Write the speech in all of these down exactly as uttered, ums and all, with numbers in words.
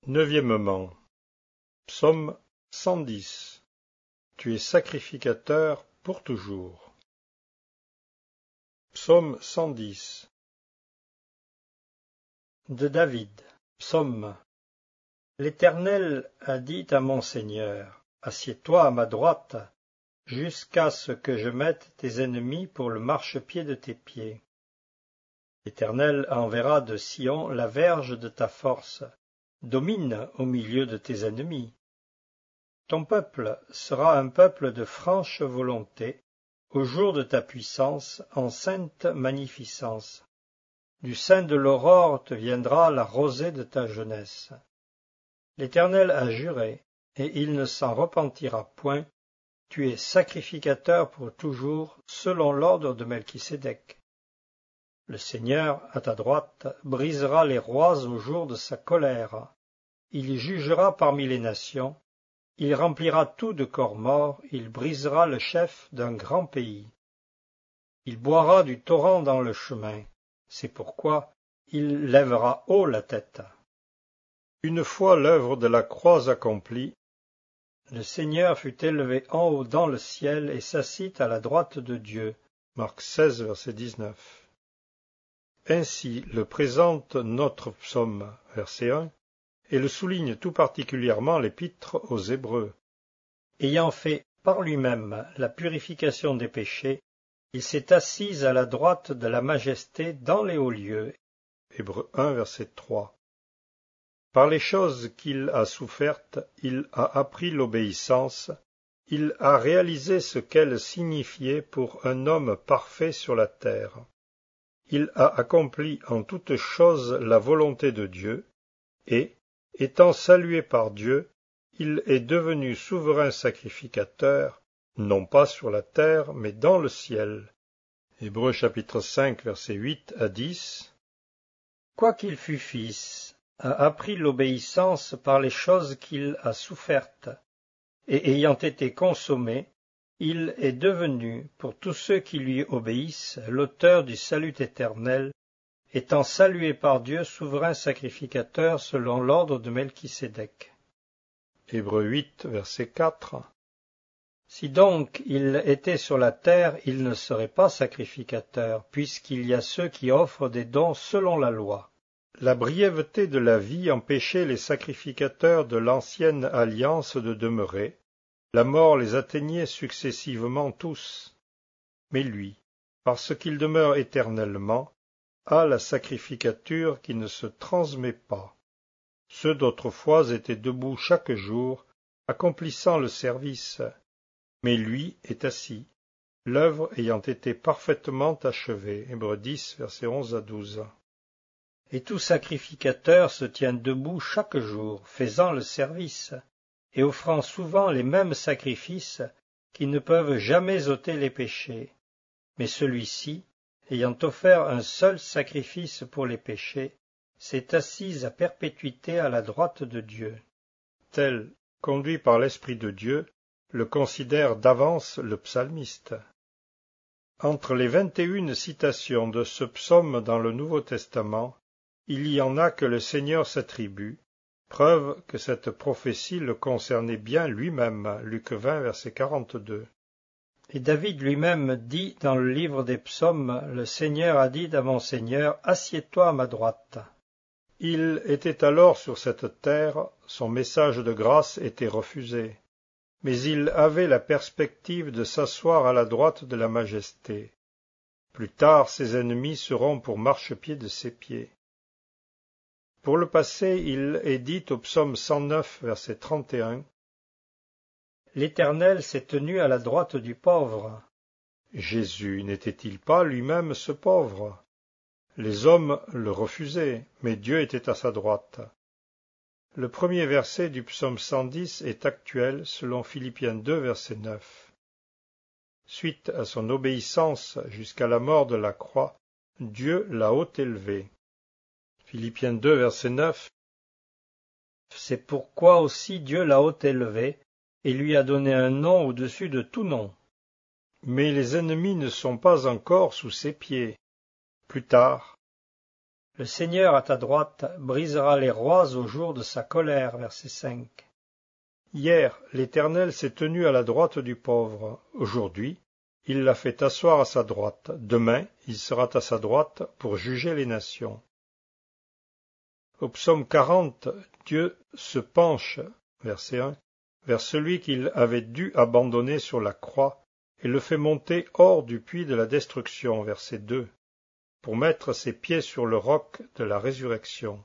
Neuvièmement, Psaume cent dix. Tu es sacrificateur pour toujours. Psaume cent dix. De David. Psaume. L'Éternel a dit à mon Seigneur, assieds-toi à ma droite, jusqu'à ce que je mette tes ennemis pour le marchepied de tes pieds. L'Éternel enverra de Sion la verge de ta force, domine au milieu de tes ennemis. Ton peuple sera un peuple de franche volonté, au jour de ta puissance, en sainte magnificence. Du sein de l'aurore te viendra la rosée de ta jeunesse. L'Éternel a juré, et il ne s'en repentira point, tu es sacrificateur pour toujours, selon l'ordre de Melchisédek. Le Seigneur, à ta droite, brisera les rois au jour de sa colère. Il jugera parmi les nations, il remplira tout de corps morts, il brisera le chef d'un grand pays. Il boira du torrent dans le chemin, c'est pourquoi il lèvera haut la tête. Une fois l'œuvre de la croix accomplie, le Seigneur fut élevé en haut dans le ciel et s'assit à la droite de Dieu. Marc seize, verset dix-neuf. Ainsi le présente notre psaume, verset un, et le souligne tout particulièrement l'épître aux Hébreux. Ayant fait par lui-même la purification des péchés, il s'est assis à la droite de la majesté dans les hauts lieux. Hébreux un, verset trois. Par les choses qu'il a souffertes, il a appris l'obéissance, il a réalisé ce qu'elle signifiait pour un homme parfait sur la terre. Il a accompli en toutes choses la volonté de Dieu, et, étant salué par Dieu, il est devenu souverain sacrificateur, non pas sur la terre, mais dans le ciel. Hébreux chapitre cinq, versets huit à dix. Quoiqu'il fût fils, a appris l'obéissance par les choses qu'il a souffertes, et ayant été consommé, il est devenu, pour tous ceux qui lui obéissent, l'auteur du salut éternel, étant salué par Dieu souverain sacrificateur selon l'ordre de Melchisédek. Hébreux huit, verset quatre. Si donc il était sur la terre, il ne serait pas sacrificateur, puisqu'il y a ceux qui offrent des dons selon la loi. La brièveté de la vie empêchait les sacrificateurs de l'ancienne alliance de demeurer. La mort les atteignait successivement tous. Mais lui, parce qu'il demeure éternellement, a la sacrificature qui ne se transmet pas. Ceux d'autrefois étaient debout chaque jour, accomplissant le service, mais lui est assis, l'œuvre ayant été parfaitement achevée. Hébreux dix, versets onze à douze. Et tout sacrificateur se tient debout chaque jour, faisant le service, et offrant souvent les mêmes sacrifices qui ne peuvent jamais ôter les péchés. Mais celui-ci, ayant offert un seul sacrifice pour les péchés, s'est assis à perpétuité à la droite de Dieu. Tel, conduit par l'Esprit de Dieu, le considère d'avance le psalmiste. Entre les vingt et une citations de ce psaume dans le Nouveau Testament, il y en a que le Seigneur s'attribue, preuve que cette prophétie le concernait bien lui-même. Luc vingt, verset quarante-deux. Et David lui-même dit dans le livre des psaumes, le Seigneur a dit à mon Seigneur, assieds-toi à ma droite. Il était alors sur cette terre, son message de grâce était refusé, mais il avait la perspective de s'asseoir à la droite de la majesté. Plus tard, ses ennemis seront pour marchepied de ses pieds. Pour le passé, il est dit au psaume cent neuf, verset trente et un, « L'Éternel s'est tenu à la droite du pauvre. » Jésus n'était-il pas lui-même ce pauvre? Les hommes le refusaient, mais Dieu était à sa droite. Le premier verset du psaume cent dix est actuel selon Philippiens deux, verset neuf. Suite à son obéissance jusqu'à la mort de la croix, Dieu l'a haut élevé. Philippiens deux, verset neuf. C'est pourquoi aussi Dieu l'a haut élevé, et lui a donné un nom au-dessus de tout nom. Mais les ennemis ne sont pas encore sous ses pieds. Plus tard, Le Seigneur à ta droite brisera les rois au jour de sa colère. Verset cinq. Hier, l'Éternel s'est tenu à la droite du pauvre. Aujourd'hui, il l'a fait asseoir à sa droite. Demain, il sera à sa droite pour juger les nations. Au psaume quarante, Dieu se penche, verset un, vers celui qu'il avait dû abandonner sur la croix et le fait monter hors du puits de la destruction, verset deux, pour mettre ses pieds sur le roc de la résurrection.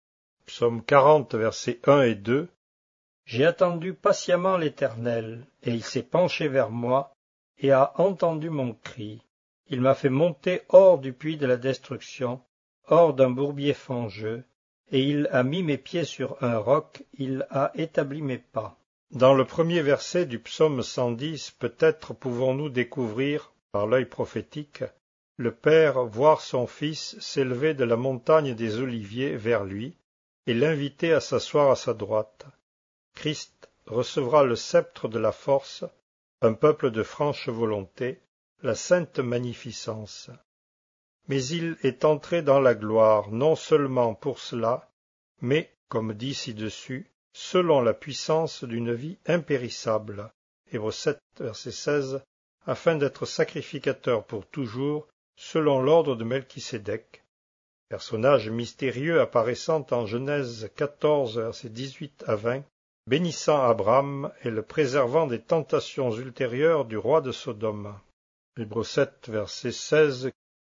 Psaume quarante, versets un et deux. J'ai attendu patiemment l'Éternel, et il s'est penché vers moi, et a entendu mon cri. Il m'a fait monter hors du puits de la destruction, hors d'un bourbier fangeux, et il a mis mes pieds sur un roc, il a établi mes pas. Dans le premier verset du psaume cent dix, peut-être pouvons-nous découvrir, par l'œil prophétique, le Père voir son Fils s'élever de la montagne des Oliviers vers lui, et l'inviter à s'asseoir à sa droite. Christ recevra le sceptre de la force, un peuple de franche volonté, la sainte magnificence. Mais il est entré dans la gloire, non seulement pour cela, mais, comme dit ci-dessus, selon la puissance d'une vie impérissable. Hébreux sept, verset seize, afin d'être sacrificateur pour toujours, selon l'ordre de Melchisédek. Personnage mystérieux apparaissant en Genèse quatorze, versets dix-huit à vingt, bénissant Abraham et le préservant des tentations ultérieures du roi de Sodome. Hébreux sept, verset seize,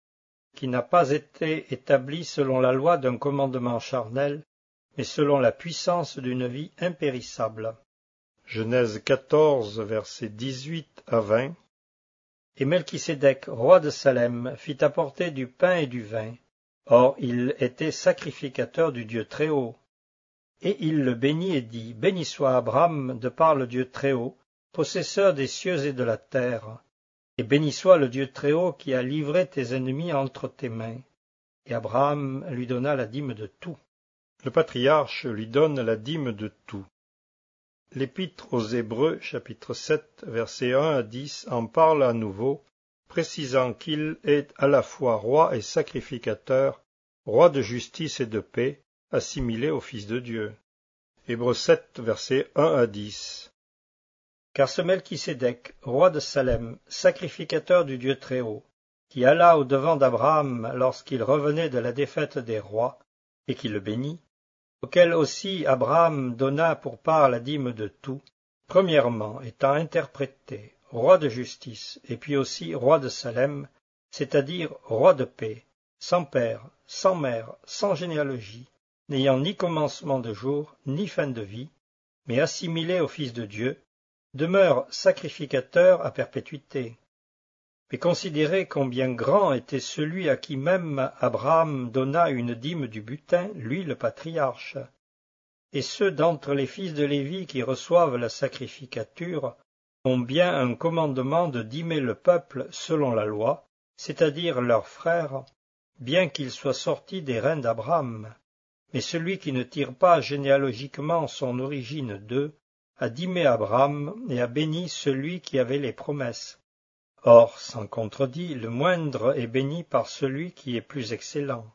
qui n'a pas été établi selon la loi d'un commandement charnel, mais selon la puissance d'une vie impérissable. Genèse quatorze, versets dix-huit à vingt. Et Melchisédek, roi de Salem, fit apporter du pain et du vin. Or il était sacrificateur du Dieu Très-Haut. Et il le bénit et dit, béni soit Abraham de par le Dieu Très-Haut, possesseur des cieux et de la terre. Et béni soit le Dieu Très-Haut qui a livré tes ennemis entre tes mains. Et Abraham lui donna la dîme de tout. Le patriarche lui donne la dîme de tout. L'Épître aux Hébreux, chapitre sept, versets un à dix, en parle à nouveau, précisant qu'il est à la fois roi et sacrificateur, roi de justice et de paix, assimilé au Fils de Dieu. Hébreux sept, versets un à dix. Car ce Melchisédek, roi de Salem, sacrificateur du Dieu Très-Haut, qui alla au-devant d'Abraham lorsqu'il revenait de la défaite des rois, et qui le bénit, auquel aussi Abraham donna pour part la dîme de tout, premièrement étant interprété roi de justice, et puis aussi roi de Salem, c'est-à-dire roi de paix, sans père, sans mère, sans généalogie, n'ayant ni commencement de jour, ni fin de vie, mais assimilé au Fils de Dieu, demeure sacrificateur à perpétuité. Mais considérez combien grand était celui à qui même Abraham donna une dîme du butin, lui le patriarche. Et ceux d'entre les fils de Lévi qui reçoivent la sacrificature ont bien un commandement de dîmer le peuple selon la loi, c'est-à-dire leurs frères, bien qu'ils soient sortis des reins d'Abraham. Mais celui qui ne tire pas généalogiquement son origine d'eux a dîmé Abraham et a béni celui qui avait les promesses. Or, sans contredit, le moindre est béni par celui qui est plus excellent.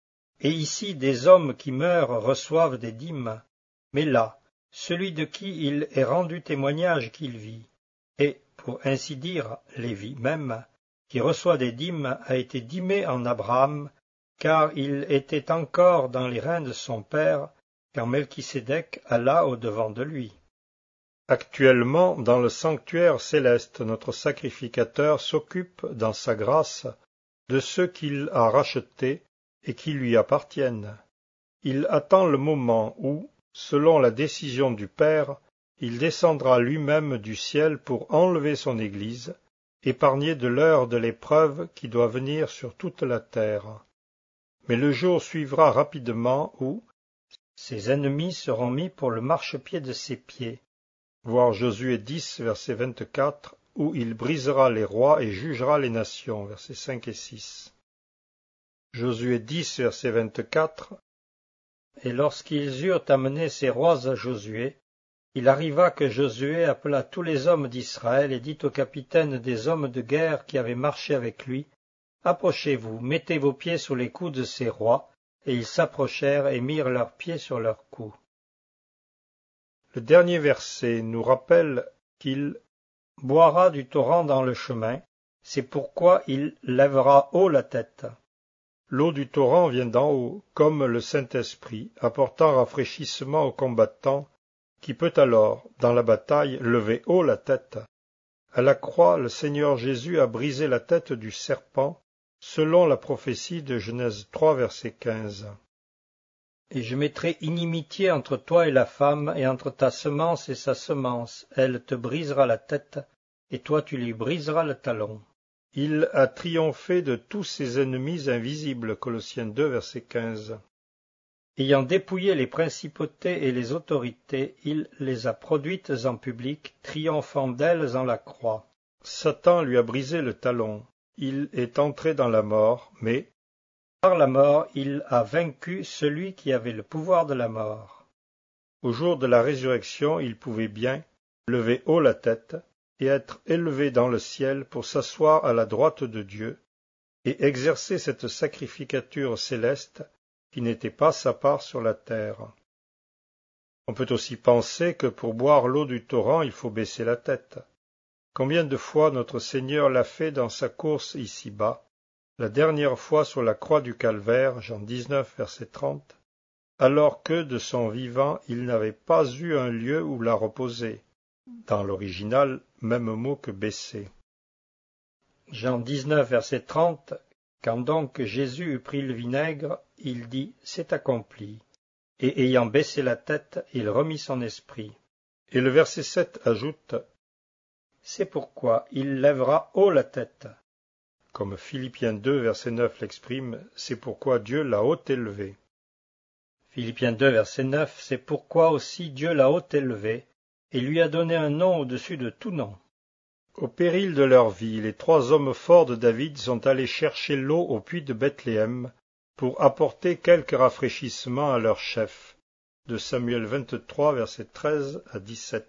Et ici des hommes qui meurent reçoivent des dîmes, mais là, celui de qui il est rendu témoignage qu'il vit, et, pour ainsi dire, Lévi même, qui reçoit des dîmes, a été dîmé en Abraham, car il était encore dans les reins de son père, quand Melchisédek alla au-devant de lui. Actuellement, dans le sanctuaire céleste, notre sacrificateur s'occupe, dans sa grâce, de ceux qu'il a rachetés et qui lui appartiennent. Il attend le moment où, selon la décision du Père, il descendra lui-même du ciel pour enlever son Église, épargné de l'heure de l'épreuve qui doit venir sur toute la terre. Mais le jour suivra rapidement où ses ennemis seront mis pour le marchepied de ses pieds. Voir Josué dix, verset vingt-quatre, où il brisera les rois et jugera les nations, versets cinq et six. Josué dix, verset vingt-quatre. Et lorsqu'ils eurent amené ces rois à Josué, il arriva que Josué appela tous les hommes d'Israël et dit aux capitaines des hommes de guerre qui avaient marché avec lui, « Approchez-vous, mettez vos pieds sous les coups de ces rois, et ils s'approchèrent et mirent leurs pieds sur leurs cous. Le dernier verset nous rappelle qu'il boira du torrent dans le chemin, c'est pourquoi il lèvera haut la tête. L'eau du torrent vient d'en haut, comme le Saint-Esprit, apportant rafraîchissement au combattant, qui peut alors, dans la bataille, lever haut la tête. À la croix, le Seigneur Jésus a brisé la tête du serpent, selon la prophétie de Genèse trois, verset quinze. Et je mettrai inimitié entre toi et la femme, et entre ta semence et sa semence. Elle te brisera la tête, et toi tu lui briseras le talon. Il a triomphé de tous ses ennemis invisibles. Colossiens deux, verset quinze. Ayant dépouillé les principautés et les autorités, il les a produites en public, triomphant d'elles en la croix. Satan lui a brisé le talon. Il est entré dans la mort, mais par la mort, il a vaincu celui qui avait le pouvoir de la mort. Au jour de la résurrection, il pouvait bien lever haut la tête et être élevé dans le ciel pour s'asseoir à la droite de Dieu et exercer cette sacrificature céleste qui n'était pas sa part sur la terre. On peut aussi penser que pour boire l'eau du torrent, il faut baisser la tête. Combien de fois notre Seigneur l'a fait dans sa course ici-bas, la dernière fois sur la croix du Calvaire, Jean dix-neuf, verset trente, alors que, de son vivant, il n'avait pas eu un lieu où la reposer. Dans l'original, même mot que baisser. Jean dix-neuf, verset trente, quand donc Jésus eut pris le vinaigre, il dit « C'est accompli ». Et ayant baissé la tête, il remit son esprit. Et le verset sept ajoute « C'est pourquoi il lèvera haut la tête ». Comme Philippiens deux, verset neuf l'exprime, c'est pourquoi Dieu l'a haut élevé. Philippiens deux, verset neuf, c'est pourquoi aussi Dieu l'a haut élevé, et lui a donné un nom au-dessus de tout nom. Au péril de leur vie, les trois hommes forts de David sont allés chercher l'eau au puits de Bethléem pour apporter quelque rafraîchissement à leur chef. De Samuel vingt-trois, verset treize à dix-sept.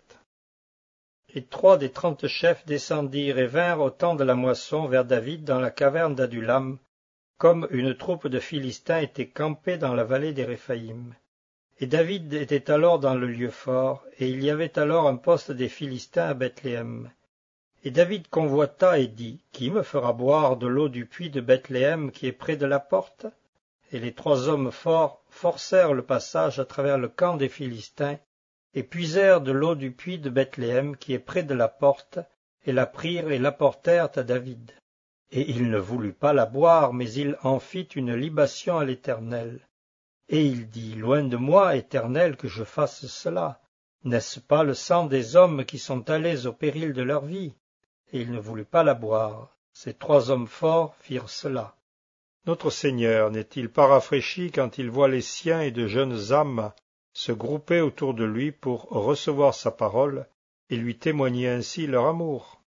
Et trois des trente chefs descendirent et vinrent au temps de la moisson vers David dans la caverne d'Adulam, comme une troupe de Philistins était campée dans la vallée des Réphaïm. Et David était alors dans le lieu fort, et il y avait alors un poste des Philistins à Bethléem. Et David convoita et dit, « Qui me fera boire de l'eau du puits de Bethléem qui est près de la porte ?» Et les trois hommes forts forcèrent le passage à travers le camp des Philistins, et puisèrent de l'eau du puits de Bethléem qui est près de la porte, et la prirent et l'apportèrent à David. Et il ne voulut pas la boire, mais il en fit une libation à l'Éternel. Et il dit, « Loin de moi, Éternel, que je fasse cela. N'est-ce pas le sang des hommes qui sont allés au péril de leur vie ?» Et il ne voulut pas la boire. Ces trois hommes forts firent cela. Notre Seigneur n'est-il pas rafraîchi quand il voit les siens et de jeunes âmes se grouper autour de lui pour recevoir sa parole et lui témoigner ainsi leur amour?